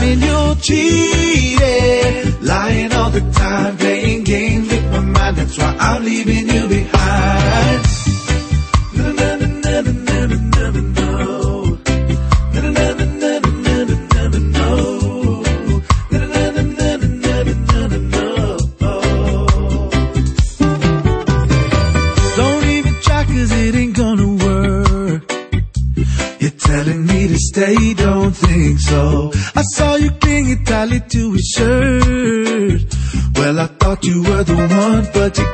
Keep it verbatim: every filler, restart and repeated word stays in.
and you're cheating, lying all the time, playing games with my mind. That's why I'm leaving you behind. No, no, no, no, no, no, no, no, no. No, no, no, no, no, no, no, no, no. No, no, no, no, no, no, no, no. Don't even try, 'cause it ain't gonna work. You're telling me to stay, don't think so. I saw you clinging tightly to his shirt. Well, I thought you were the one, but you